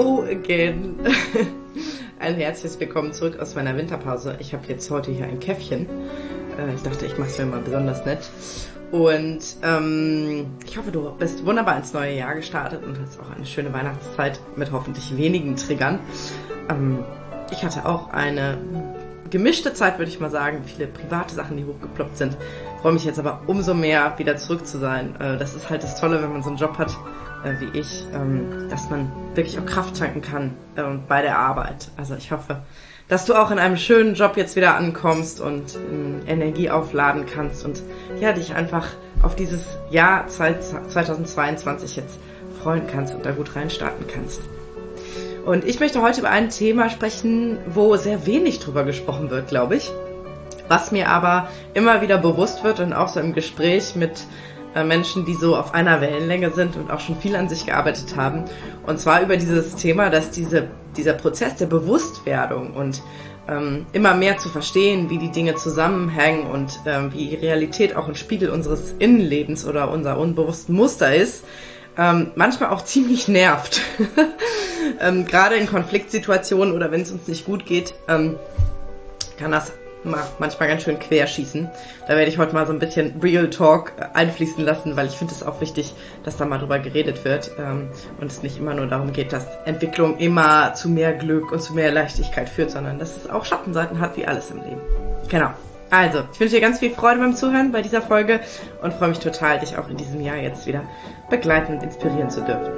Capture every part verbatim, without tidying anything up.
Hello again. Ein herzliches Willkommen zurück aus meiner Winterpause. Ich habe jetzt heute hier ein Käffchen. Äh, ich dachte, ich mache es mir mal besonders nett. Und ähm, ich hoffe, du bist wunderbar ins neue Jahr gestartet und hast auch eine schöne Weihnachtszeit mit hoffentlich wenigen Triggern. Ähm, ich hatte auch eine gemischte Zeit, würde ich mal sagen. Viele private Sachen, die hochgeploppt sind. Freue mich jetzt aber umso mehr, wieder zurück zu sein. Äh, das ist halt das Tolle, wenn man so einen Job hat äh, wie ich, ähm, dass man wirklich auch Kraft tanken kann äh, bei der Arbeit. Also ich hoffe, dass du auch in einem schönen Job jetzt wieder ankommst und ähm, Energie aufladen kannst und ja, dich einfach auf dieses Jahr zweitausendzweiundzwanzig jetzt freuen kannst und da gut reinstarten kannst. Und ich möchte heute über ein Thema sprechen, wo sehr wenig drüber gesprochen wird, glaube ich, was mir aber immer wieder bewusst wird und auch so im Gespräch mit äh, Menschen, die so auf einer Wellenlänge sind und auch schon viel an sich gearbeitet haben. Und zwar über dieses Thema, dass diese, dieser Prozess der Bewusstwerdung und ähm, immer mehr zu verstehen, wie die Dinge zusammenhängen und ähm, wie Realität auch ein Spiegel unseres Innenlebens oder unser unbewussten Muster ist, ähm, manchmal auch ziemlich nervt. ähm, gerade in Konfliktsituationen oder wenn es uns nicht gut geht, ähm, kann das manchmal ganz schön querschießen. Da werde ich heute mal so ein bisschen Real Talk einfließen lassen, weil ich finde es auch wichtig, dass da mal drüber geredet wird ähm, und es nicht immer nur darum geht, dass Entwicklung immer zu mehr Glück und zu mehr Leichtigkeit führt, sondern dass es auch Schattenseiten hat, wie alles im Leben. Genau. Also, ich wünsche dir ganz viel Freude beim Zuhören bei dieser Folge und freue mich total, dich auch in diesem Jahr jetzt wieder begleiten und inspirieren zu dürfen.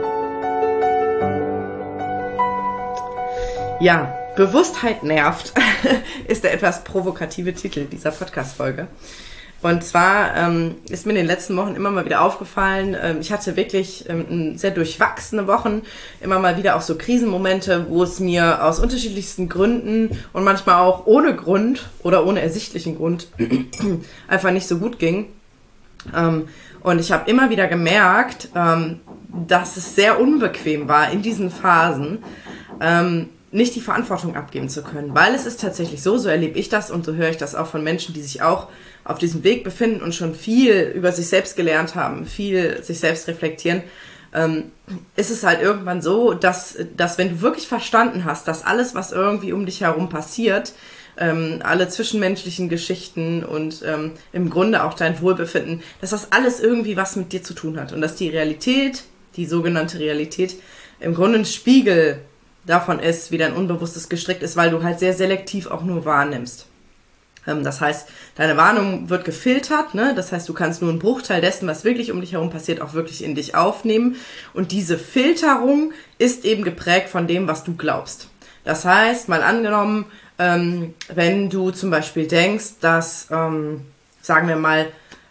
Ja, Bewusstheit nervt, ist der etwas provokative Titel dieser Podcast-Folge. Und zwar ähm, ist mir in den letzten Wochen immer mal wieder aufgefallen, ähm, ich hatte wirklich ähm, sehr durchwachsene Wochen, immer mal wieder auch so Krisenmomente, wo es mir aus unterschiedlichsten Gründen und manchmal auch ohne Grund oder ohne ersichtlichen Grund einfach nicht so gut ging. Ähm, und ich habe immer wieder gemerkt, ähm, dass es sehr unbequem war in diesen Phasen, ähm, nicht die Verantwortung abgeben zu können, weil es ist tatsächlich so, so erlebe ich das und so höre ich das auch von Menschen, die sich auch auf diesem Weg befinden und schon viel über sich selbst gelernt haben, viel sich selbst reflektieren, ähm, ist es halt irgendwann so, dass, dass wenn du wirklich verstanden hast, dass alles, was irgendwie um dich herum passiert, ähm, alle zwischenmenschlichen Geschichten und ähm, im Grunde auch dein Wohlbefinden, dass das alles irgendwie was mit dir zu tun hat und dass die Realität, die sogenannte Realität, im Grunde ein Spiegel davon ist, wie dein Unbewusstes gestrickt ist, weil du halt sehr selektiv auch nur wahrnimmst. Ähm, das heißt, deine Wahrnehmung wird gefiltert, ne? Das heißt, du kannst nur einen Bruchteil dessen, was wirklich um dich herum passiert, auch wirklich in dich aufnehmen. Und diese Filterung ist eben geprägt von dem, was du glaubst. Das heißt, mal angenommen, ähm, wenn du zum Beispiel denkst, dass, ähm, sagen wir mal,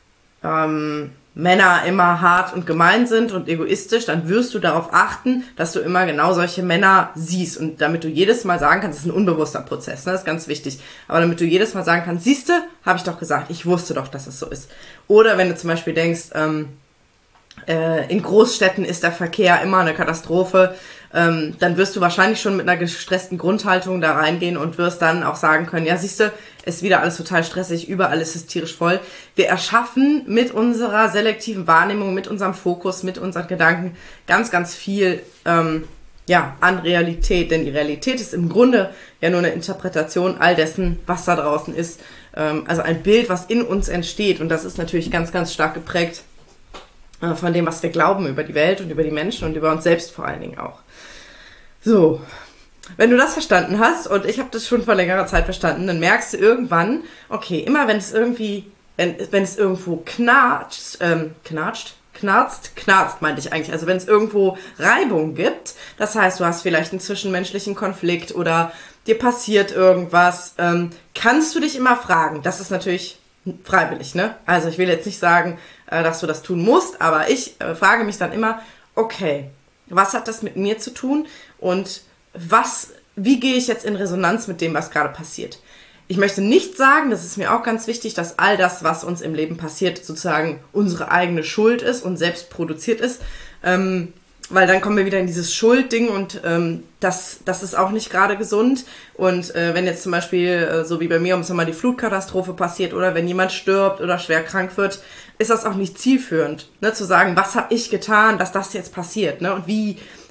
ähm, Männer immer hart und gemein sind und egoistisch, dann wirst du darauf achten, dass du immer genau solche Männer siehst. Und damit du jedes Mal sagen kannst, das ist ein unbewusster Prozess, ne? Das ist ganz wichtig. Aber damit du jedes Mal sagen kannst, siehste, habe ich doch gesagt, ich wusste doch, dass es so ist. Oder wenn du zum Beispiel denkst, ähm, äh, in Großstädten ist der Verkehr immer eine Katastrophe, ähm, dann wirst du wahrscheinlich schon mit einer gestressten Grundhaltung da reingehen und wirst dann auch sagen können, ja siehste, ist wieder alles total stressig, überall ist es tierisch voll. Wir erschaffen mit unserer selektiven Wahrnehmung, mit unserem Fokus, mit unseren Gedanken ganz, ganz viel ähm, ja, an Realität. Denn die Realität ist im Grunde ja nur eine Interpretation all dessen, was da draußen ist. Ähm, also ein Bild, was in uns entsteht. Und das ist natürlich ganz, ganz stark geprägt äh, von dem, was wir glauben über die Welt und über die Menschen und über uns selbst vor allen Dingen auch. So, wenn du das verstanden hast, und ich habe das schon vor längerer Zeit verstanden, dann merkst du irgendwann, okay, immer wenn es irgendwie, wenn, wenn es irgendwo knatscht, ähm, knatscht, knarzt, knarzt meinte ich eigentlich, also wenn es irgendwo Reibung gibt, das heißt, du hast vielleicht einen zwischenmenschlichen Konflikt oder dir passiert irgendwas, ähm, kannst du dich immer fragen, das ist natürlich freiwillig, ne? Also ich will jetzt nicht sagen, äh, dass du das tun musst, aber ich äh, frage mich dann immer, okay, was hat das mit mir zu tun und was, wie gehe ich jetzt in Resonanz mit dem, was gerade passiert? Ich möchte nicht sagen, das ist mir auch ganz wichtig, dass all das, was uns im Leben passiert, sozusagen unsere eigene Schuld ist und selbst produziert ist, ähm, weil dann kommen wir wieder in dieses Schuldding und ähm, das, das ist auch nicht gerade gesund. Und äh, wenn jetzt zum Beispiel, äh, so wie bei mir, um es nochmal die Flutkatastrophe passiert oder wenn jemand stirbt oder schwer krank wird, ist das auch nicht zielführend, ne, zu sagen, was habe ich getan, dass das jetzt passiert, ne, und wie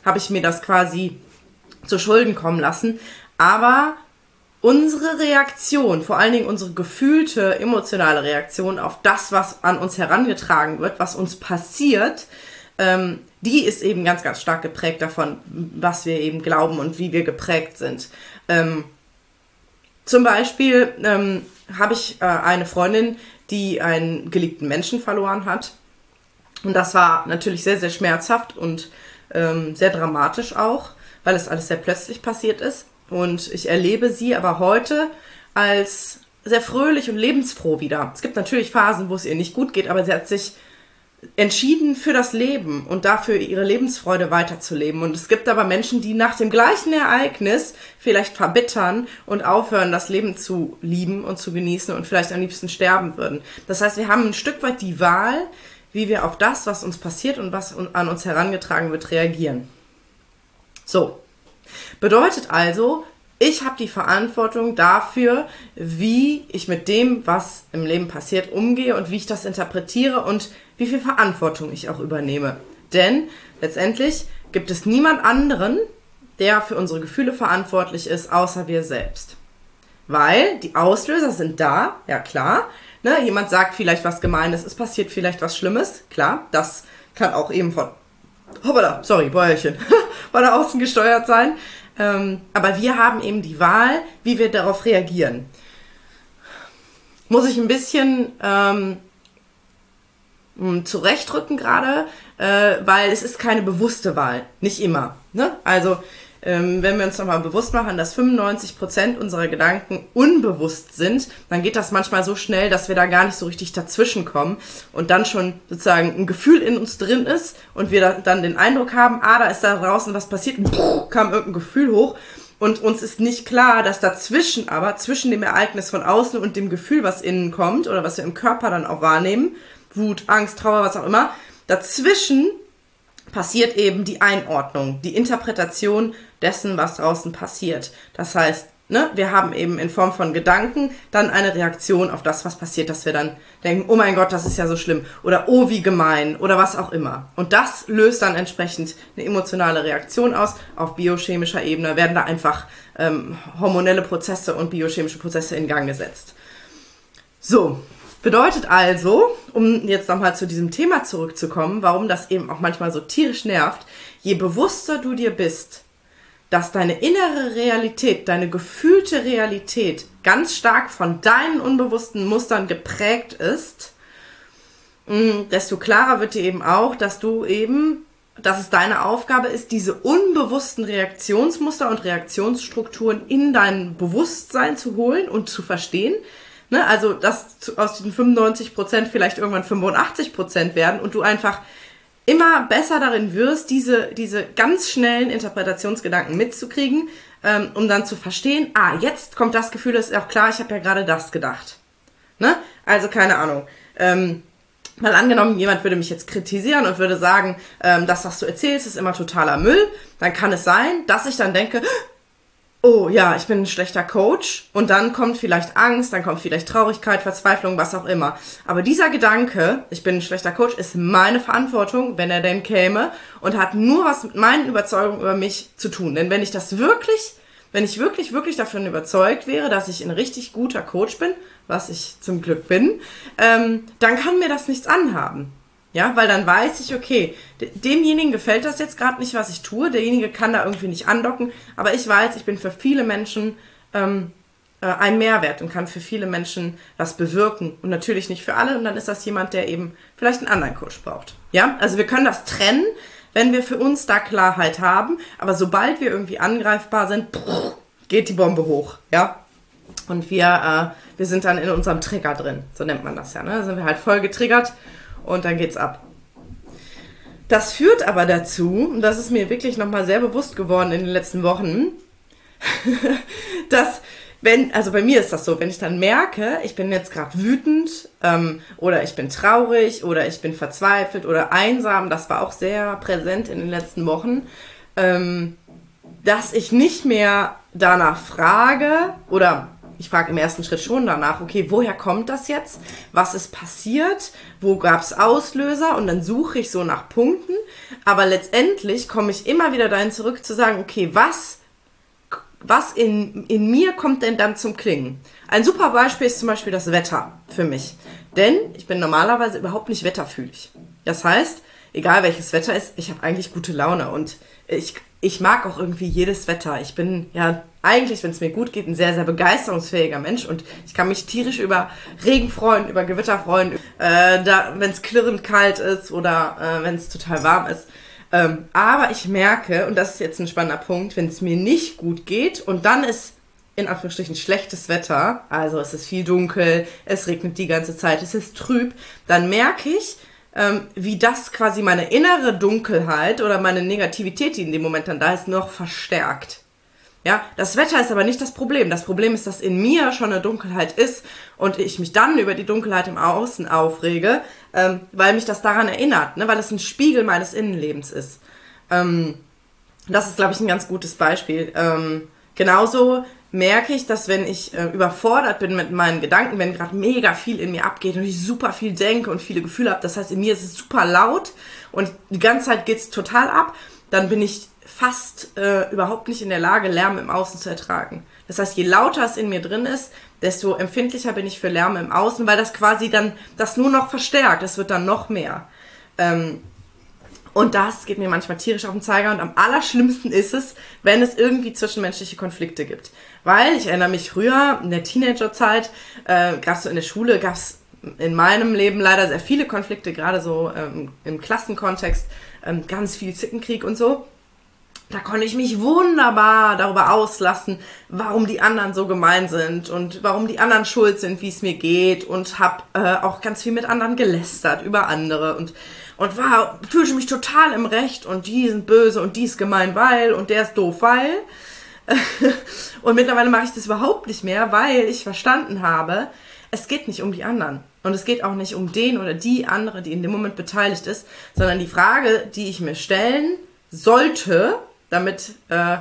habe ich mir das quasi zu Schulden kommen lassen. Aber unsere Reaktion, vor allen Dingen unsere gefühlte, emotionale Reaktion auf das, was an uns herangetragen wird, was uns passiert, ähm, die ist eben ganz, ganz stark geprägt davon, was wir eben glauben und wie wir geprägt sind. Ähm, zum Beispiel ähm, habe ich äh, eine Freundin, die einen geliebten Menschen verloren hat. Und das war natürlich sehr, sehr schmerzhaft und ähm, sehr dramatisch auch, weil es alles sehr plötzlich passiert ist. Und ich erlebe sie aber heute als sehr fröhlich und lebensfroh wieder. Es gibt natürlich Phasen, wo es ihr nicht gut geht, aber sie hat sich entschieden für das Leben und dafür ihre Lebensfreude weiterzuleben. Und es gibt aber Menschen, die nach dem gleichen Ereignis vielleicht verbittern und aufhören, das Leben zu lieben und zu genießen und vielleicht am liebsten sterben würden. Das heißt, wir haben ein Stück weit die Wahl, wie wir auf das, was uns passiert und was an uns herangetragen wird, reagieren. So, bedeutet also, ich habe die Verantwortung dafür, wie ich mit dem, was im Leben passiert, umgehe und wie ich das interpretiere und wie viel Verantwortung ich auch übernehme. Denn letztendlich gibt es niemand anderen, der für unsere Gefühle verantwortlich ist, außer wir selbst. Weil die Auslöser sind da, ja klar. Ne, jemand sagt vielleicht was Gemeines, es passiert vielleicht was Schlimmes, klar, das kann auch eben von, hoppala, sorry, Bäuerchen, von außen gesteuert sein. Ähm, aber wir haben eben die Wahl, wie wir darauf reagieren. Muss ich ein bisschen ähm, zurechtrücken gerade, äh, weil es ist keine bewusste Wahl, nicht immer. Ne? Also ähm, wenn wir uns nochmal bewusst machen, dass fünfundneunzig Prozent unserer Gedanken unbewusst sind, dann geht das manchmal so schnell, dass wir da gar nicht so richtig dazwischen kommen und dann schon sozusagen ein Gefühl in uns drin ist und wir da, dann den Eindruck haben, ah, da ist da draußen was passiert und pff, kam irgendein Gefühl hoch und uns ist nicht klar, dass dazwischen aber, zwischen dem Ereignis von außen und dem Gefühl, was innen kommt oder was wir im Körper dann auch wahrnehmen, Wut, Angst, Trauer, was auch immer, dazwischen passiert eben die Einordnung, die Interpretation dessen, was draußen passiert. Das heißt, ne, wir haben eben in Form von Gedanken dann eine Reaktion auf das, was passiert, dass wir dann denken, oh mein Gott, das ist ja so schlimm oder oh, wie gemein oder was auch immer. Und das löst dann entsprechend eine emotionale Reaktion aus. Auf biochemischer Ebene werden da einfach ähm, hormonelle Prozesse und biochemische Prozesse in Gang gesetzt. So, bedeutet also, um jetzt nochmal zu diesem Thema zurückzukommen, warum das eben auch manchmal so tierisch nervt, je bewusster du dir bist, dass deine innere Realität, deine gefühlte Realität ganz stark von deinen unbewussten Mustern geprägt ist, desto klarer wird dir eben auch, dass du eben, dass es deine Aufgabe ist, diese unbewussten Reaktionsmuster und Reaktionsstrukturen in dein Bewusstsein zu holen und zu verstehen. Ne? Also, dass aus diesen fünfundneunzig Prozent vielleicht irgendwann fünfundachtzig Prozent werden und du einfach immer besser darin wirst, diese, diese ganz schnellen Interpretationsgedanken mitzukriegen, ähm, um dann zu verstehen, ah, jetzt kommt das Gefühl, ist auch klar, ich habe ja gerade das gedacht. Ne? Also, keine Ahnung. Ähm, mal angenommen, jemand würde mich jetzt kritisieren und würde sagen, ähm, das, was du erzählst, ist immer totaler Müll, dann kann es sein, dass ich dann denke, oh ja, ich bin ein schlechter Coach und dann kommt vielleicht Angst, dann kommt vielleicht Traurigkeit, Verzweiflung, was auch immer. Aber dieser Gedanke, ich bin ein schlechter Coach, ist meine Verantwortung, wenn er denn käme und hat nur was mit meinen Überzeugungen über mich zu tun. Denn wenn ich das wirklich, wenn ich wirklich, wirklich davon überzeugt wäre, dass ich ein richtig guter Coach bin, was ich zum Glück bin, ähm, dann kann mir das nichts anhaben. Ja, weil dann weiß ich, okay, demjenigen gefällt das jetzt gerade nicht, was ich tue, derjenige kann da irgendwie nicht andocken, aber ich weiß, ich bin für viele Menschen ähm, äh, ein Mehrwert und kann für viele Menschen was bewirken und natürlich nicht für alle und dann ist das jemand, der eben vielleicht einen anderen Coach braucht. Ja, also wir können das trennen, wenn wir für uns da Klarheit haben, aber sobald wir irgendwie angreifbar sind, pff, geht die Bombe hoch, ja. Und wir, äh, wir sind dann in unserem Trigger drin, so nennt man das ja, ne? Da sind wir halt voll getriggert. Und dann geht's ab. Das führt aber dazu, und das ist mir wirklich nochmal sehr bewusst geworden in den letzten Wochen, dass, wenn, also bei mir ist das so, wenn ich dann merke, ich bin jetzt gerade wütend ähm, oder ich bin traurig oder ich bin verzweifelt oder einsam, das war auch sehr präsent in den letzten Wochen, ähm, dass ich nicht mehr danach frage oder ich frage im ersten Schritt schon danach, okay, woher kommt das jetzt? Was ist passiert? Wo gab es Auslöser? Und dann suche ich so nach Punkten. Aber letztendlich komme ich immer wieder dahin zurück zu sagen, okay, was, was in, in mir kommt denn dann zum Klingen? Ein super Beispiel ist zum Beispiel das Wetter für mich. Denn ich bin normalerweise überhaupt nicht wetterfühlig. Das heißt, egal welches Wetter ist, ich habe eigentlich gute Laune. Und ich, ich mag auch irgendwie jedes Wetter. Ich bin ja eigentlich, wenn es mir gut geht, ein sehr, sehr begeisterungsfähiger Mensch. Und ich kann mich tierisch über Regen freuen, über Gewitter freuen, äh, da, wenn es klirrend kalt ist oder äh, wenn es total warm ist. Ähm, aber ich merke, und das ist jetzt ein spannender Punkt, wenn es mir nicht gut geht und dann ist in Anführungsstrichen schlechtes Wetter, also es ist viel dunkel, es regnet die ganze Zeit, es ist trüb, dann merke ich, ähm, wie das quasi meine innere Dunkelheit oder meine Negativität, die in dem Moment dann da ist, noch verstärkt. Ja, das Wetter ist aber nicht das Problem. Das Problem ist, dass in mir schon eine Dunkelheit ist und ich mich dann über die Dunkelheit im Außen aufrege, ähm, weil mich das daran erinnert, ne, weil es ein Spiegel meines Innenlebens ist. Ähm, das ist, glaube ich, ein ganz gutes Beispiel. Ähm, genauso merke ich, dass wenn ich äh, überfordert bin mit meinen Gedanken, wenn gerade mega viel in mir abgeht und ich super viel denke und viele Gefühle habe, das heißt, in mir ist es super laut und die ganze Zeit geht es total ab, dann bin ich fast äh, überhaupt nicht in der Lage, Lärm im Außen zu ertragen. Das heißt, je lauter es in mir drin ist, desto empfindlicher bin ich für Lärm im Außen, weil das quasi dann das nur noch verstärkt, es wird dann noch mehr. Ähm, Und das geht mir manchmal tierisch auf den Zeiger und am allerschlimmsten ist es, wenn es irgendwie zwischenmenschliche Konflikte gibt. Weil, ich erinnere mich früher, in der Teenagerzeit, äh, gerade so in der Schule, gab es in meinem Leben leider sehr viele Konflikte, gerade so ähm, im Klassenkontext, ähm, ganz viel Zickenkrieg und so. Da konnte ich mich wunderbar darüber auslassen, warum die anderen so gemein sind und warum die anderen schuld sind, wie es mir geht und habe äh, auch ganz viel mit anderen gelästert über andere und und war fühlte mich total im Recht und die sind böse und die ist gemein, weil und der ist doof, weil und mittlerweile mache ich das überhaupt nicht mehr, weil ich verstanden habe, es geht nicht um die anderen und es geht auch nicht um den oder die andere, die in dem Moment beteiligt ist, sondern die Frage, die ich mir stellen sollte, damit äh,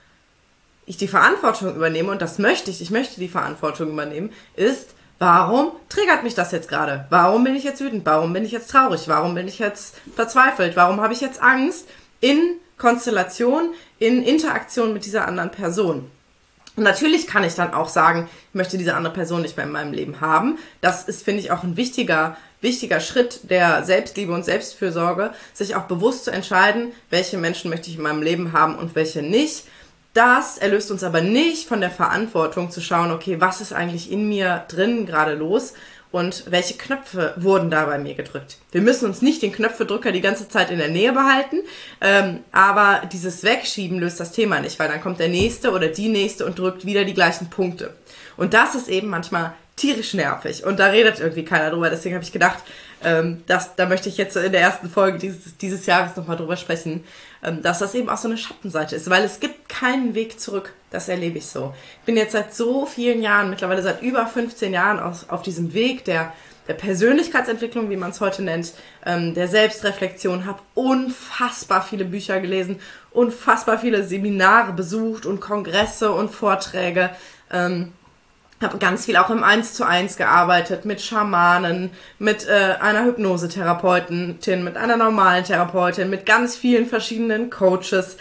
ich die Verantwortung übernehme, und das möchte ich, ich möchte die Verantwortung übernehmen, ist, warum triggert mich das jetzt gerade? Warum bin ich jetzt wütend? Warum bin ich jetzt traurig? Warum bin ich jetzt verzweifelt? Warum habe ich jetzt Angst in Konstellation, in Interaktion mit dieser anderen Person? Und natürlich kann ich dann auch sagen, ich möchte diese andere Person nicht mehr in meinem Leben haben. Das ist, finde ich, auch ein wichtiger, wichtiger Schritt der Selbstliebe und Selbstfürsorge, sich auch bewusst zu entscheiden, welche Menschen möchte ich in meinem Leben haben und welche nicht. Das erlöst uns aber nicht von der Verantwortung zu schauen, okay, was ist eigentlich in mir drin gerade los und welche Knöpfe wurden da bei mir gedrückt. Wir müssen uns nicht den Knöpfedrücker die ganze Zeit in der Nähe behalten, ähm, aber dieses Wegschieben löst das Thema nicht, weil dann kommt der Nächste oder die Nächste und drückt wieder die gleichen Punkte. Und das ist eben manchmal tierisch nervig und da redet irgendwie keiner drüber. Deswegen habe ich gedacht, ähm, dass, da möchte ich jetzt in der ersten Folge dieses, dieses Jahres nochmal drüber sprechen, ähm, dass das eben auch so eine Schattenseite ist, weil es gibt keinen Weg zurück. Das erlebe ich so. Ich bin jetzt seit so vielen Jahren, mittlerweile seit über fünfzehn Jahren auf, auf diesem Weg der, der Persönlichkeitsentwicklung, wie man es heute nennt, ähm, der Selbstreflexion, habe unfassbar viele Bücher gelesen, unfassbar viele Seminare besucht und Kongresse und Vorträge, ähm, habe ganz viel auch im eins zu eins gearbeitet, mit Schamanen, mit äh, einer Hypnosetherapeutin, mit einer normalen Therapeutin, mit ganz vielen verschiedenen Coaches,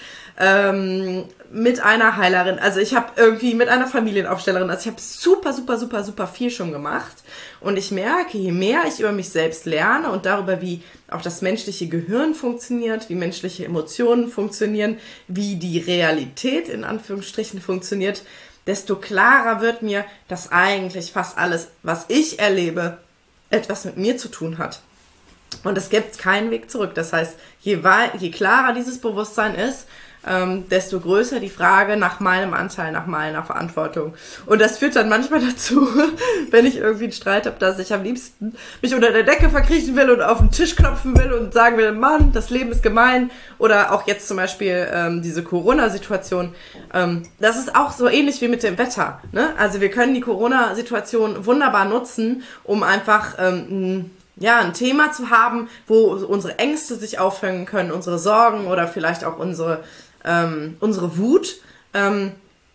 ähm, mit einer Heilerin. Also ich habe irgendwie mit einer Familienaufstellerin, also ich habe super, super, super, super viel schon gemacht. Und ich merke, je mehr ich über mich selbst lerne und darüber, wie auch das menschliche Gehirn funktioniert, wie menschliche Emotionen funktionieren, wie die Realität in Anführungsstrichen funktioniert, desto klarer wird mir, dass eigentlich fast alles, was ich erlebe, etwas mit mir zu tun hat. Und es gibt keinen Weg zurück. Das heißt, je, wei- je klarer dieses Bewusstsein ist, ähm, desto größer die Frage nach meinem Anteil, nach meiner Verantwortung. Und das führt dann manchmal dazu, wenn ich irgendwie einen Streit habe, dass ich am liebsten mich unter der Decke verkriechen will und auf den Tisch klopfen will und sagen will, Mann, das Leben ist gemein. Oder auch jetzt zum Beispiel ähm, diese Corona-Situation. Ähm, das ist auch so ähnlich wie mit dem Wetter. Ne? Also wir können die Corona-Situation wunderbar nutzen, um einfach ähm, ja, ein Thema zu haben, wo unsere Ängste sich auffangen können, unsere Sorgen oder vielleicht auch unsere, ähm, unsere Wut. Ähm,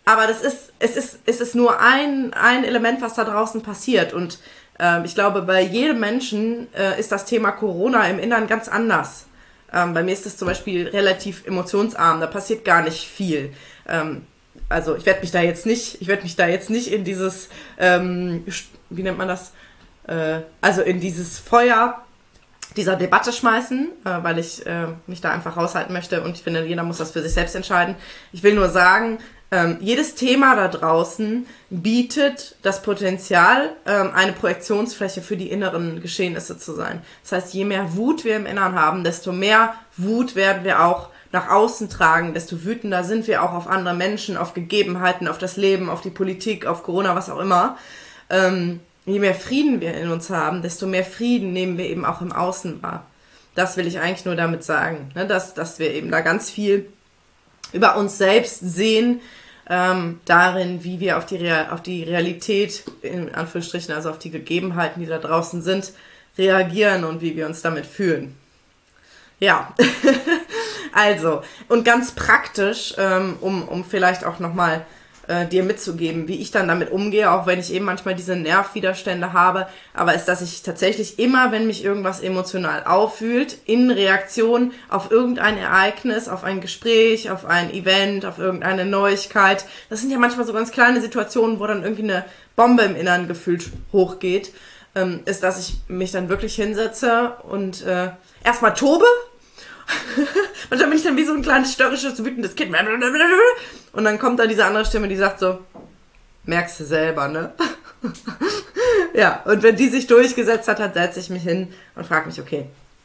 Aber das ist, es ist, es ist nur ein, ein Element, was da draußen passiert. Und ähm, ich glaube, bei jedem Menschen äh, ist das Thema Corona im Inneren ganz anders. Ähm, bei mir ist es zum Beispiel relativ emotionsarm, da passiert gar nicht viel. Ähm, also ich werde mich da jetzt nicht, ich werde mich da jetzt nicht in dieses, ähm, wie nennt man das, äh, also in dieses Feuer dieser Debatte schmeißen, äh, weil ich äh, mich da einfach raushalten möchte und ich finde, jeder muss das für sich selbst entscheiden. Ich will nur sagen, ähm, jedes Thema da draußen bietet das Potenzial, ähm, eine Projektionsfläche für die inneren Geschehnisse zu sein. Das heißt, je mehr Wut wir im Inneren haben, desto mehr Wut werden wir auch nach außen tragen, desto wütender sind wir auch auf andere Menschen, auf Gegebenheiten, auf das Leben, auf die Politik, auf Corona, was auch immer. Ähm, Je mehr Frieden wir in uns haben, desto mehr Frieden nehmen wir eben auch im Außen wahr. Das will ich eigentlich nur damit sagen, ne? dass, dass wir eben da ganz viel über uns selbst sehen, ähm, darin, wie wir auf die, Real, auf die Realität, in Anführungsstrichen, also auf die Gegebenheiten, die da draußen sind, reagieren und wie wir uns damit fühlen. Ja, also, und ganz praktisch, ähm, um, um vielleicht auch nochmal dir mitzugeben, wie ich dann damit umgehe, auch wenn ich eben manchmal diese Nervwiderstände habe, aber ist, dass ich tatsächlich immer, wenn mich irgendwas emotional auffühlt, in Reaktion auf irgendein Ereignis, auf ein Gespräch, auf ein Event, auf irgendeine Neuigkeit, das sind ja manchmal so ganz kleine Situationen, wo dann irgendwie eine Bombe im Inneren gefühlt hochgeht, ähm, ist, dass ich mich dann wirklich hinsetze und äh, erstmal tobe. Und dann bin ich dann wie so ein kleines störrisches, wütendes Kind. Und dann kommt da diese andere Stimme, die sagt so, merkst du selber, ne? Ja, und wenn die sich durchgesetzt hat, dann setze ich mich hin und frage mich, okay,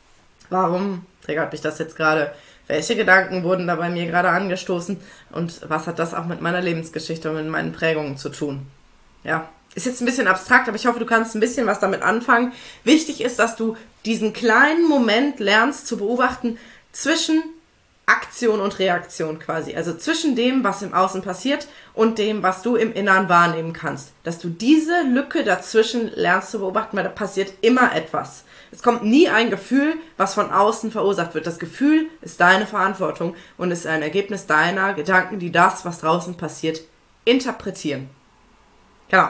warum triggert mich das jetzt gerade? Welche Gedanken wurden da bei mir gerade angestoßen? Und was hat das auch mit meiner Lebensgeschichte und mit meinen Prägungen zu tun? Ja, ist jetzt ein bisschen abstrakt, aber ich hoffe, du kannst ein bisschen was damit anfangen. Wichtig ist, dass du diesen kleinen Moment lernst zu beobachten zwischen Aktion und Reaktion quasi. Also zwischen dem, was im Außen passiert und dem, was du im Inneren wahrnehmen kannst. Dass du diese Lücke dazwischen lernst zu beobachten, weil da passiert immer etwas. Es kommt nie ein Gefühl, was von außen verursacht wird. Das Gefühl ist deine Verantwortung und ist ein Ergebnis deiner Gedanken, die das, was draußen passiert, interpretieren. Genau.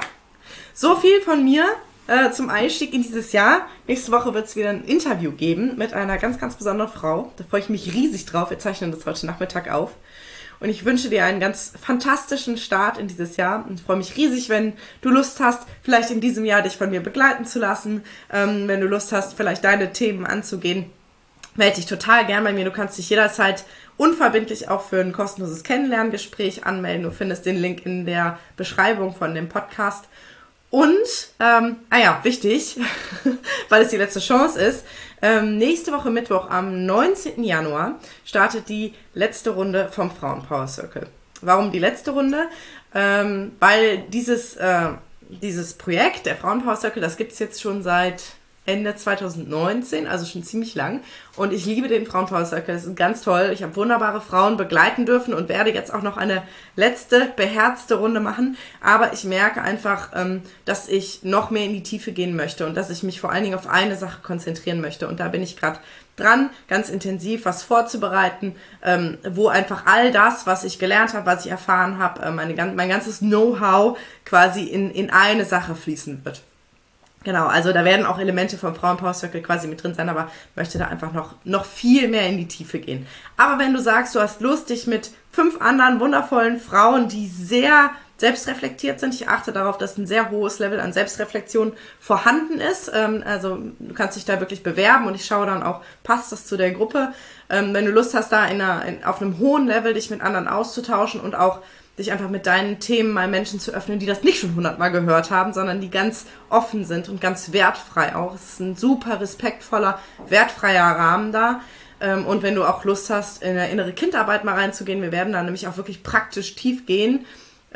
So viel von mir äh, zum Einstieg in dieses Jahr. Nächste Woche wird es wieder ein Interview geben mit einer ganz, ganz besonderen Frau. Da freue ich mich riesig drauf. Wir zeichnen das heute Nachmittag auf. Und ich wünsche dir einen ganz fantastischen Start in dieses Jahr. Und ich freue mich riesig, wenn du Lust hast, vielleicht in diesem Jahr dich von mir begleiten zu lassen. Ähm, wenn du Lust hast, vielleicht deine Themen anzugehen. Melde dich total gern bei mir. Du kannst dich jederzeit unverbindlich auch für ein kostenloses Kennenlerngespräch anmelden. Du findest den Link in der Beschreibung von dem Podcast. Und, ähm, ah ja, wichtig, weil es die letzte Chance ist, ähm, nächste Woche Mittwoch am neunzehnten Januar startet die letzte Runde vom Frauenpower Circle. Warum die letzte Runde? Ähm, weil dieses, äh, dieses Projekt, der Frauenpower Circle, das gibt's jetzt schon seit Ende zwanzig neunzehn, also schon ziemlich lang. Und ich liebe den Frauenpower Circle, das ist ganz toll. Ich habe wunderbare Frauen begleiten dürfen und werde jetzt auch noch eine letzte, beherzte Runde machen. Aber ich merke einfach, ähm, dass ich noch mehr in die Tiefe gehen möchte und dass ich mich vor allen Dingen auf eine Sache konzentrieren möchte. Und da bin ich gerade dran, ganz intensiv was vorzubereiten, ähm, wo einfach all das, was ich gelernt habe, was ich erfahren habe, äh, meine, mein ganzes Know-how quasi in, in eine Sache fließen wird. Genau, also da werden auch Elemente vom Frauenpower Circle quasi mit drin sein, aber möchte da einfach noch, noch viel mehr in die Tiefe gehen. Aber wenn du sagst, du hast Lust, dich mit fünf anderen wundervollen Frauen, die sehr selbstreflektiert sind, ich achte darauf, dass ein sehr hohes Level an Selbstreflexion vorhanden ist, ähm, also du kannst dich da wirklich bewerben und ich schaue dann auch, passt das zu der Gruppe, ähm, wenn du Lust hast, da in einer, in, auf einem hohen Level dich mit anderen auszutauschen und auch dich einfach mit deinen Themen mal Menschen zu öffnen, die das nicht schon hundertmal gehört haben, sondern die ganz offen sind und ganz wertfrei auch. Es ist ein super respektvoller, wertfreier Rahmen da. Und wenn du auch Lust hast, in eine innere Kindarbeit mal reinzugehen, wir werden da nämlich auch wirklich praktisch tief gehen.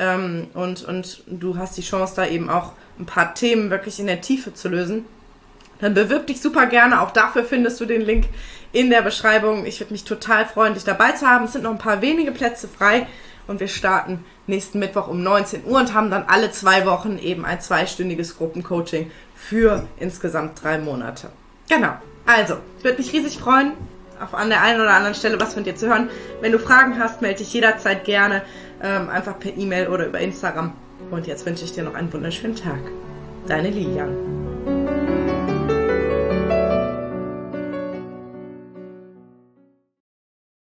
Und, und du hast die Chance, da eben auch ein paar Themen wirklich in der Tiefe zu lösen. Dann bewirb dich super gerne. Auch dafür findest du den Link in der Beschreibung. Ich würde mich total freuen, dich dabei zu haben. Es sind noch ein paar wenige Plätze frei. Und wir starten nächsten Mittwoch um neunzehn Uhr und haben dann alle zwei Wochen eben ein zweistündiges Gruppencoaching für insgesamt drei Monate. Genau. Also, ich würde mich riesig freuen, auch an der einen oder anderen Stelle was von dir zu hören. Wenn du Fragen hast, melde dich jederzeit gerne. ähm, einfach per E-Mail oder über Instagram. Und jetzt wünsche ich dir noch einen wunderschönen Tag. Deine Lilian.